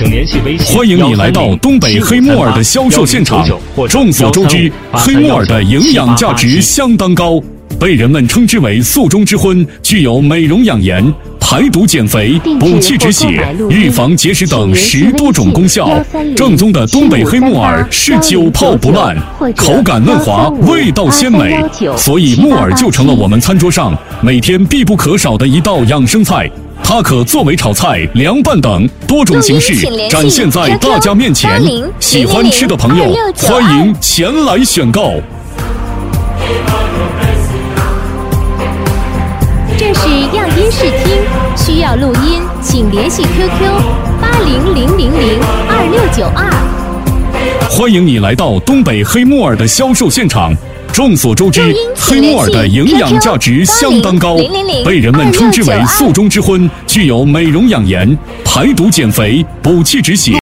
请联系微信。 欢迎你来到东北黑木耳的销售现场。众所周知，黑木耳的营养价值相当高，被人们称之为素中之荤，具有美容养颜、排毒减肥、补气止血、预防结石等10多种功效。正宗的东北黑木耳是久泡不烂，口感嫩滑，味道鲜美，所以木耳就成了我们餐桌上每天必不可少的一道养生菜。它可作为炒菜、凉拌等多种形式展现在大家面前。喜欢吃的朋友，欢迎前来选购。 这是样音试听，需要录音，请联系 QQ8000022692。 欢迎你来到东北黑木耳的销售现场。众所周知，黑木耳的营养价值相当高，被人们称之为素中之荤，具有美容养颜、排毒减肥、补气止血。